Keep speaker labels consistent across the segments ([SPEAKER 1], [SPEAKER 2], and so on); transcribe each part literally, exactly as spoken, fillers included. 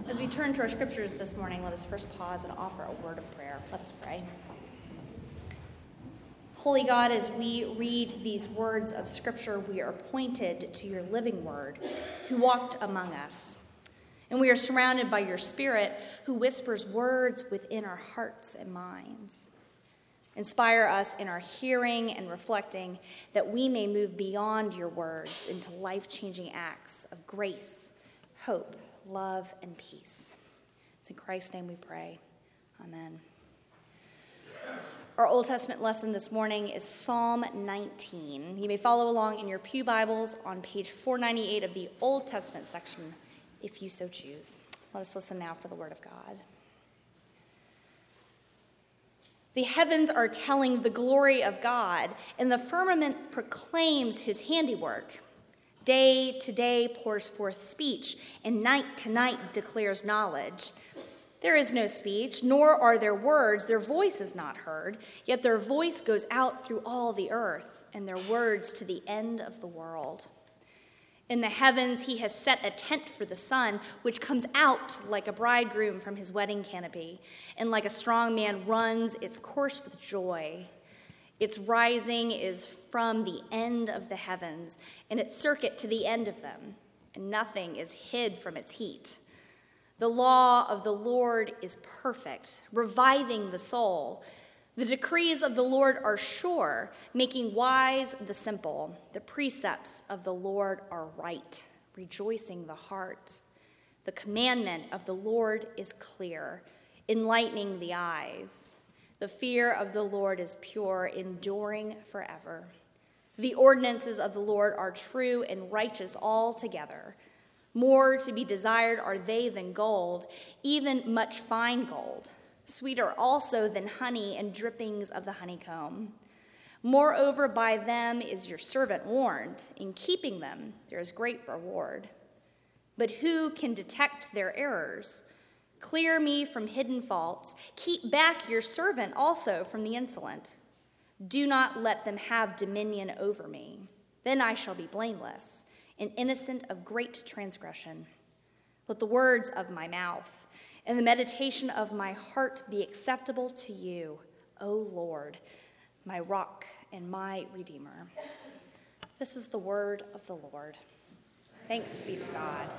[SPEAKER 1] As we turn to our scriptures this morning, let us first pause and offer a word of prayer. Let us pray. Holy God, as we read these words of scripture, we are pointed to your living word, who walked among us. And we are surrounded by your Spirit, who whispers words within our hearts and minds. Inspire us in our hearing and reflecting, that we may move beyond your words into life-changing acts of grace, hope, love, and peace. It's in Christ's name we pray. Amen. Our Old Testament lesson this morning is Psalm nineteen. You may follow along in your pew Bibles on page four ninety-eight of the Old Testament section, if you so choose. Let us listen now for the word of God. The heavens are telling the glory of God, and the firmament proclaims his handiwork. Day to day pours forth speech, and night to night declares knowledge. There is no speech, nor are there words. Their voice is not heard, yet their voice goes out through all the earth, and their words to the end of the world. In the heavens he has set a tent for the sun, which comes out like a bridegroom from his wedding canopy, and like a strong man runs its course with joy. Its rising is from the end of the heavens, and its circuit to the end of them, and nothing is hid from its heat. The law of the Lord is perfect, reviving the soul. The decrees of the Lord are sure, making wise the simple. The precepts of the Lord are right, rejoicing the heart. The commandment of the Lord is clear, enlightening the eyes. The fear of the Lord is pure, enduring forever. The ordinances of the Lord are true and righteous altogether. More to be desired are they than gold, even much fine gold. Sweeter also than honey and drippings of the honeycomb. Moreover, by them is your servant warned. In keeping them, there is great reward. But who can detect their errors? Clear me from hidden faults. Keep back your servant also from the insolent. Do not let them have dominion over me. Then I shall be blameless and innocent of great transgression. Let the words of my mouth and the meditation of my heart be acceptable to you, O Lord, my rock and my redeemer. This is the word of the Lord. Thanks be to God.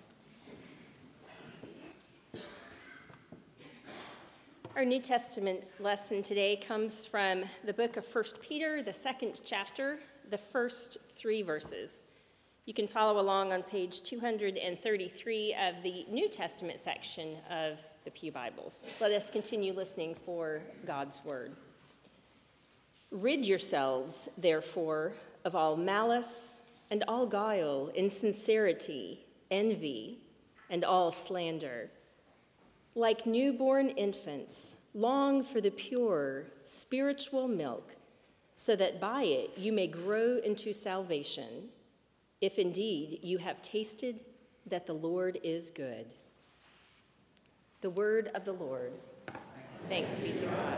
[SPEAKER 2] Our New Testament lesson today comes from the book of First Peter, the second chapter, the first three verses. You can follow along on page two thirty-three of the New Testament section of the Pew Bibles. Let us continue listening for God's word. Rid yourselves, therefore, of all malice and all guile, insincerity, envy, and all slander. Like newborn infants, long for the pure, spiritual milk, so that by it you may grow into salvation, if indeed you have tasted that the Lord is good. The word of the Lord. Thanks be to God.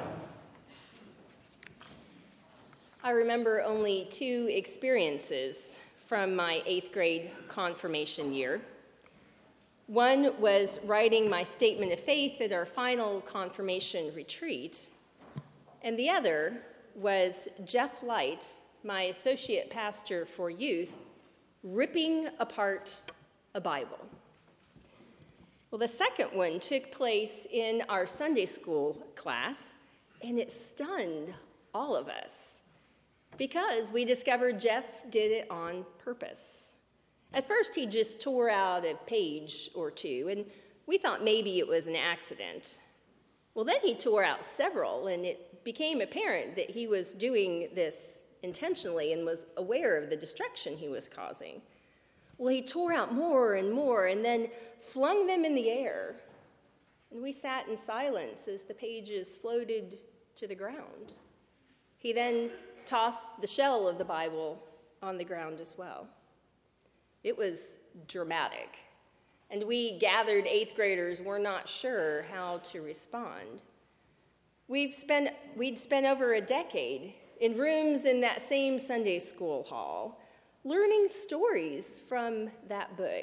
[SPEAKER 2] I remember only two experiences from my eighth grade confirmation year. One was writing my statement of faith at our final confirmation retreat, and the other was Jeff Light, my associate pastor for youth, ripping apart a Bible. Well, the second one took place in our Sunday school class, and it stunned all of us because we discovered Jeff did it on purpose. At first, he just tore out a page or two, and we thought maybe it was an accident. Well, then he tore out several, and it became apparent that he was doing this intentionally and was aware of the destruction he was causing. Well, he tore out more and more and then flung them in the air. And we sat in silence as the pages floated to the ground. He then tossed the shell of the Bible on the ground as well. It was dramatic, and we gathered eighth graders were not sure how to respond. We've spent, we'd spent over a decade in rooms in that same Sunday school hall, learning stories from that book,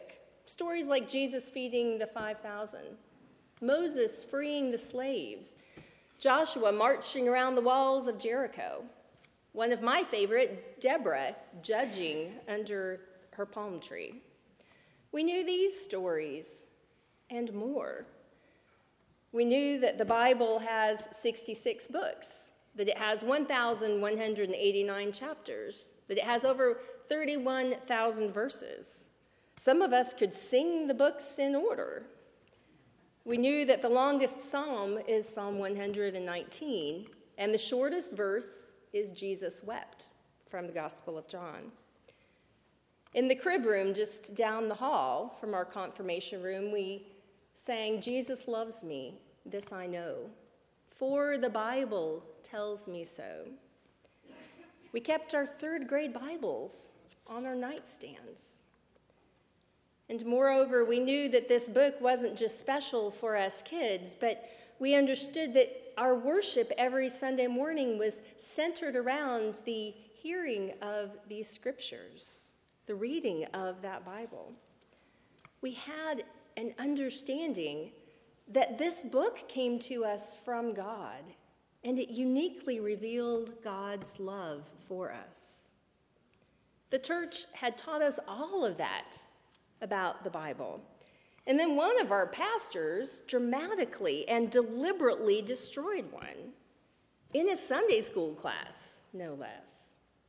[SPEAKER 2] Stories like Jesus feeding the five thousand, Moses freeing the slaves, Joshua marching around the walls of Jericho. One of my favorite, Deborah judging under her palm tree. We knew these stories and more. We knew that the Bible has sixty-six books, that it has one thousand one hundred eighty-nine chapters, that it has over thirty-one thousand verses. Some of us could sing the books in order. We knew that the longest psalm is Psalm one hundred nineteen, and the shortest verse is Jesus wept from the Gospel of John. In the crib room just down the hall from our confirmation room, we sang, Jesus loves me, this I know, for the Bible tells me so. We kept our third grade Bibles on our nightstands. And moreover, we knew that this book wasn't just special for us kids, but we understood that our worship every Sunday morning was centered around the hearing of these scriptures, the reading of that Bible. We had an understanding that this book came to us from God, and it uniquely revealed God's love for us. The church had taught us all of that about the Bible. And then one of our pastors dramatically and deliberately destroyed one in a Sunday school class, no less.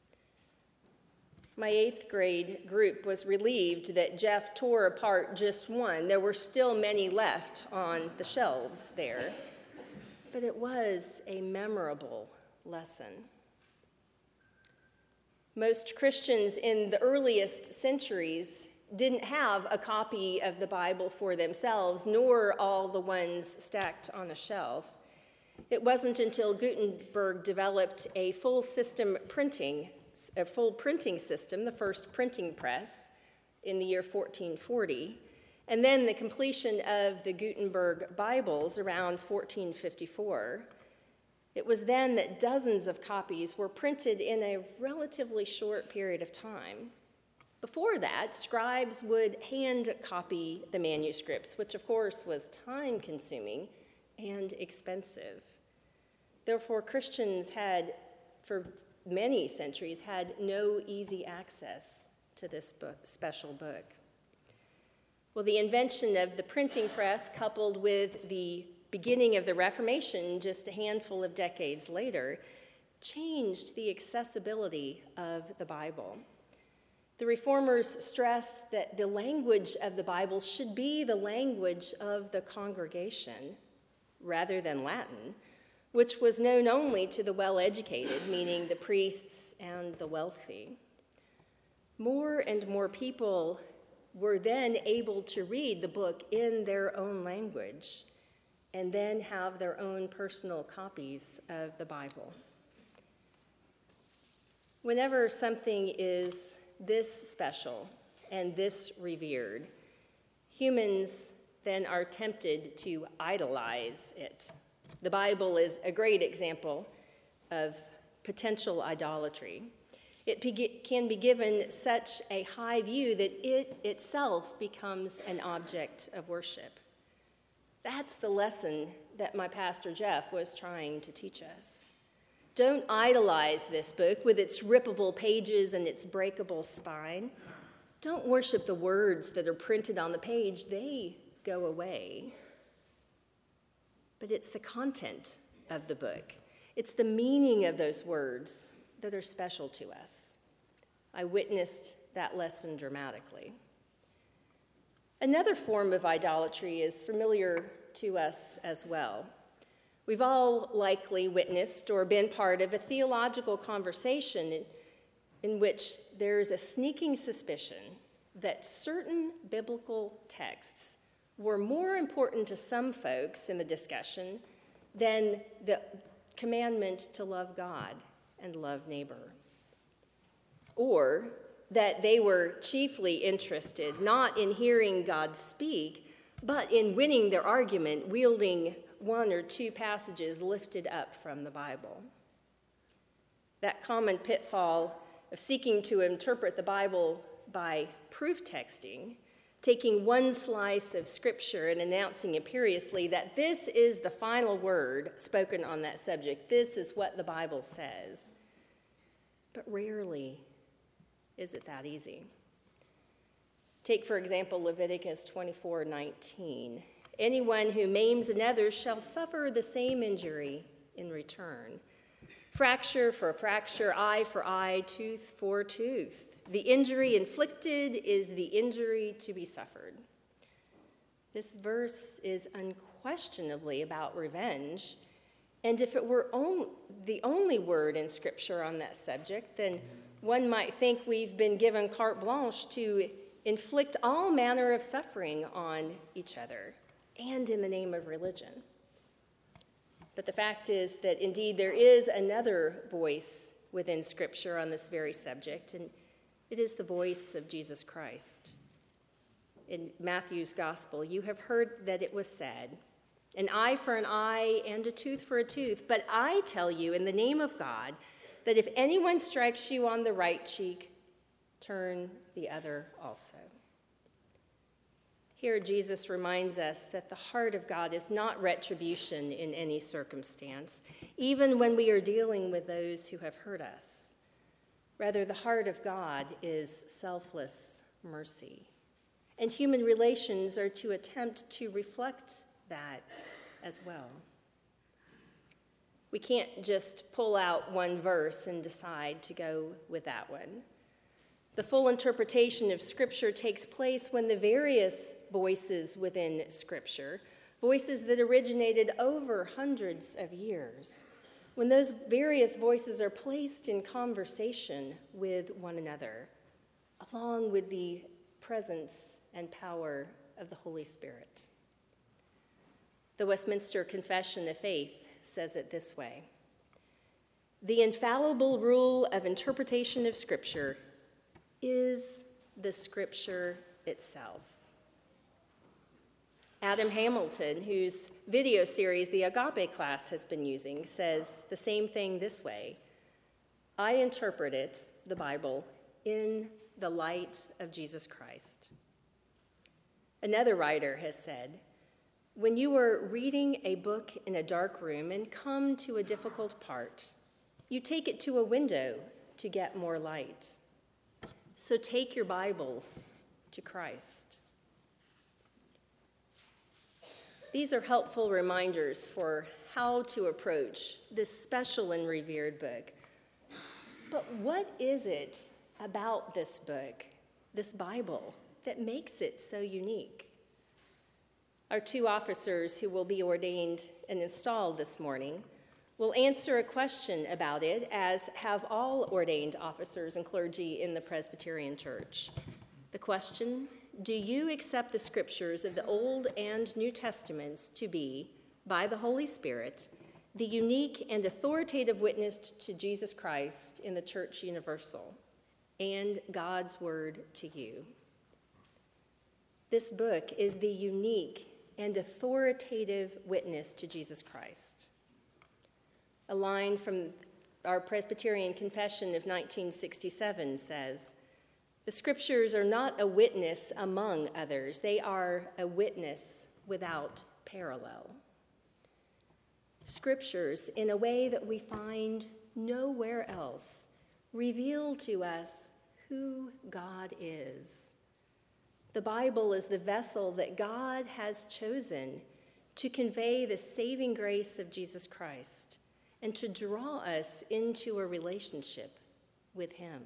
[SPEAKER 2] My eighth grade group was relieved that Jeff tore apart just one. There were still many left on the shelves there, but it was a memorable lesson. Most Christians in the earliest centuries didn't have a copy of the Bible for themselves, nor all the ones stacked on a shelf. It wasn't until Gutenberg developed a full system printing, a full printing system, the first printing press, in the year fourteen forty, and then the completion of the Gutenberg Bibles around fourteen fifty-four. It was then that dozens of copies were printed in a relatively short period of time. Before that, scribes would hand copy the manuscripts, which of course was time-consuming and expensive. Therefore, Christians had, for many centuries, had no easy access to this book, special book. Well, the invention of the printing press, coupled with the beginning of the Reformation just a handful of decades later, changed the accessibility of the Bible. The Reformers stressed that the language of the Bible should be the language of the congregation rather than Latin, which was known only to the well-educated, meaning the priests and the wealthy. More and more people were then able to read the book in their own language and then have their own personal copies of the Bible. Whenever something is this special and this revered, humans then are tempted to idolize it. The Bible is a great example of potential idolatry. It be- can be given such a high view that it itself becomes an object of worship. That's the lesson that my pastor Jeff was trying to teach us. Don't idolize this book with its rippable pages and its breakable spine. Don't worship the words that are printed on the page. They go away. But it's the content of the book. It's the meaning of those words that are special to us. I witnessed that lesson dramatically. Another form of idolatry is familiar to us as well. We've all likely witnessed or been part of a theological conversation in, in which there's a sneaking suspicion that certain biblical texts were more important to some folks in the discussion than the commandment to love God and love neighbor. Or that they were chiefly interested not in hearing God speak, but in winning their argument, wielding one or two passages lifted up from the Bible. That common pitfall of seeking to interpret the Bible by proof texting taking one slice of Scripture and announcing imperiously that this is the final word spoken on that subject. This is what the Bible says. But rarely is it that easy. Take, for example, Leviticus twenty-four nineteen. Anyone who maims another shall suffer the same injury in return. Fracture for fracture, eye for eye, tooth for tooth. The injury inflicted is the injury to be suffered. This verse is unquestionably about revenge, and if it were on, the only word in Scripture on that subject, then one might think we've been given carte blanche to inflict all manner of suffering on each other, and in the name of religion. But the fact is that indeed there is another voice within Scripture on this very subject, and it is the voice of Jesus Christ. In Matthew's Gospel, you have heard that it was said, an eye for an eye and a tooth for a tooth. But I tell you in the name of God that if anyone strikes you on the right cheek, turn the other also. Here, Jesus reminds us that the heart of God is not retribution in any circumstance, even when we are dealing with those who have hurt us. Rather, the heart of God is selfless mercy. And human relations are to attempt to reflect that as well. We can't just pull out one verse and decide to go with that one. The full interpretation of Scripture takes place when the various voices within Scripture, voices that originated over hundreds of years, when those various voices are placed in conversation with one another, along with the presence and power of the Holy Spirit. The Westminster Confession of Faith says it this way: the infallible rule of interpretation of Scripture is the Scripture itself. Adam Hamilton, whose video series the Agape class has been using, says the same thing this way: I interpret it, the Bible, in the light of Jesus Christ. Another writer has said, when you are reading a book in a dark room and come to a difficult part, you take it to a window to get more light. So take your Bibles to Christ. These are helpful reminders for how to approach this special and revered book. But what is it about this book, this Bible, that makes it so unique? Our two officers who will be ordained and installed this morning will answer a question about it, as have all ordained officers and clergy in the Presbyterian Church. The question: do you accept the Scriptures of the Old and New Testaments to be, by the Holy Spirit, the unique and authoritative witness to Jesus Christ in the Church Universal, and God's Word to you? This book is the unique and authoritative witness to Jesus Christ. A line from our Presbyterian Confession of nineteen sixty-seven says, the Scriptures are not a witness among others, they are a witness without parallel. Scriptures, in a way that we find nowhere else, reveal to us who God is. The Bible is the vessel that God has chosen to convey the saving grace of Jesus Christ and to draw us into a relationship with him.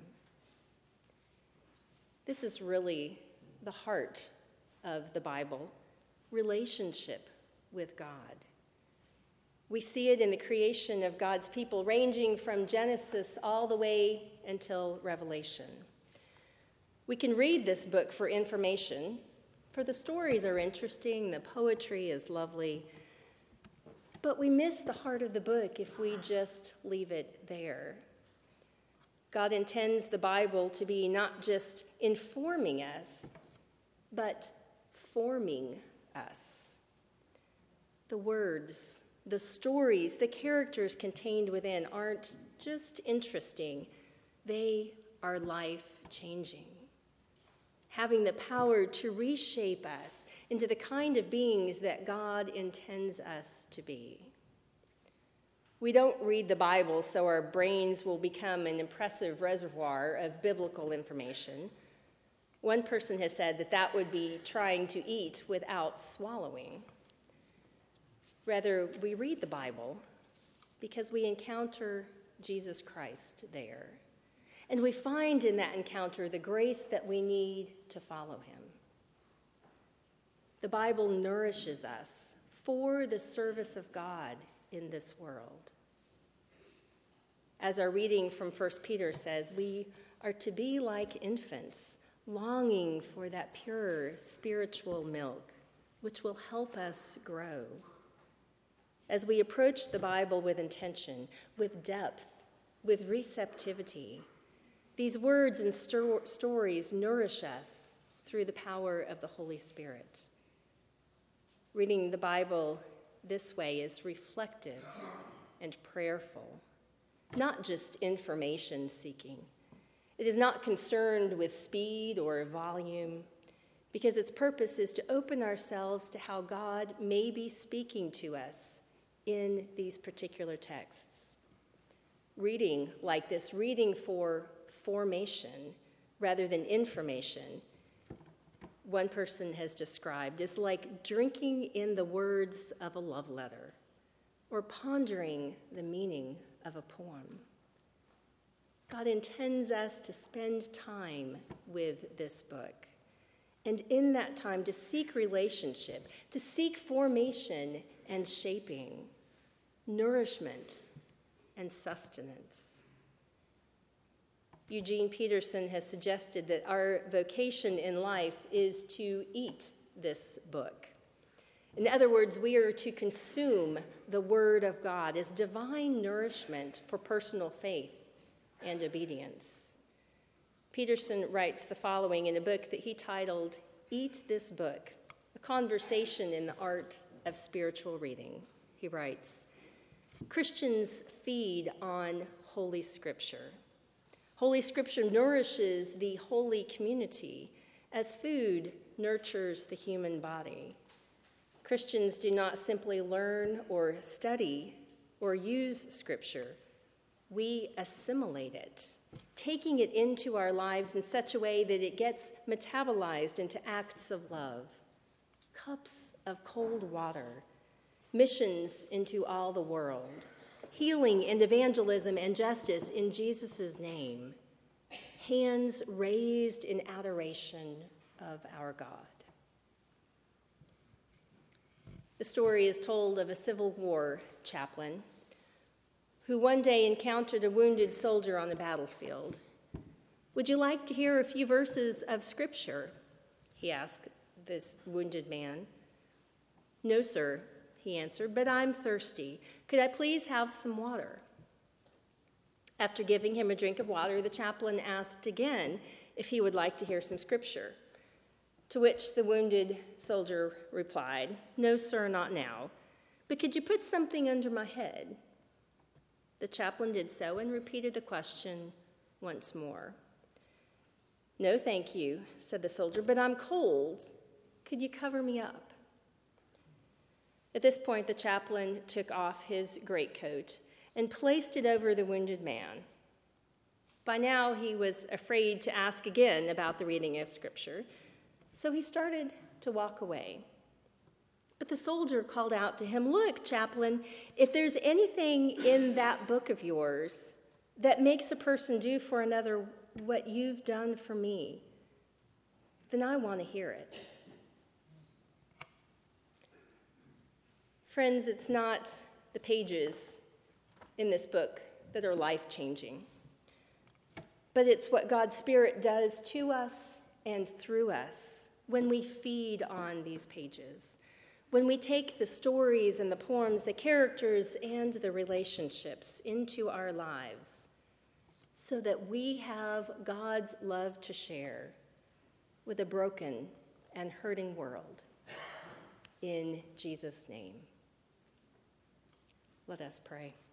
[SPEAKER 2] This is really the heart of the Bible, relationship with God. We see it in the creation of God's people, ranging from Genesis all the way until Revelation. We can read this book for information, for the stories are interesting, the poetry is lovely, but we miss the heart of the book if we just leave it there. God intends the Bible to be not just informing us, but forming us. The words, the stories, the characters contained within aren't just interesting, they are life-changing. having the power to reshape us into the kind of beings that God intends us to be. We don't read the Bible so our brains will become an impressive reservoir of biblical information. One person has said that that would be trying to eat without swallowing. Rather, we read the Bible because we encounter Jesus Christ there. And we find in that encounter the grace that we need to follow him. The Bible nourishes us for the service of God in this world. As our reading from First Peter says, we are to be like infants, longing for that pure spiritual milk, which will help us grow. As we approach the Bible with intention, with depth, with receptivity, these words and sto- stories nourish us through the power of the Holy Spirit. Reading the Bible this way is reflective and prayerful, not just information seeking. It is not concerned with speed or volume, because its purpose is to open ourselves to how God may be speaking to us in these particular texts. Reading like this, reading for formation rather than information, one person has described, is like drinking in the words of a love letter or pondering the meaning of a poem. God intends us to spend time with this book, and in that time to seek relationship, to seek formation and shaping, nourishment and sustenance. Eugene Peterson has suggested that our vocation in life is to eat this book. In other words, we are to consume the Word of God as divine nourishment for personal faith and obedience. Peterson writes the following in a book that he titled, Eat This Book, a conversation in the art of spiritual reading. He writes, Christians feed on Holy Scripture. Holy Scripture nourishes the holy community as food nurtures the human body. Christians do not simply learn or study or use Scripture. We assimilate it, taking it into our lives in such a way that it gets metabolized into acts of love, cups of cold water, missions into all the world, healing and evangelism and justice in Jesus' name, hands raised in adoration of our God. The story is told of a Civil War chaplain who one day encountered a wounded soldier on the battlefield. Would you like to hear a few verses of Scripture? He asked this wounded man. No, sir, he answered, but I'm thirsty. Could I please have some water? After giving him a drink of water, the chaplain asked again if he would like to hear some Scripture, to which the wounded soldier replied, no, sir, not now, but could you put something under my head? The chaplain did so and repeated the question once more. No, thank you, said the soldier, but I'm cold. Could you cover me up? At this point, the chaplain took off his greatcoat and placed it over the wounded man. By now, he was afraid to ask again about the reading of Scripture, so he started to walk away. But the soldier called out to him, look, chaplain, if there's anything in that book of yours that makes a person do for another what you've done for me, then I want to hear it. Friends, it's not the pages in this book that are life-changing, but it's what God's Spirit does to us and through us when we feed on these pages, when we take the stories and the poems, the characters and the relationships into our lives, so that we have God's love to share with a broken and hurting world. In Jesus' name. Let us pray.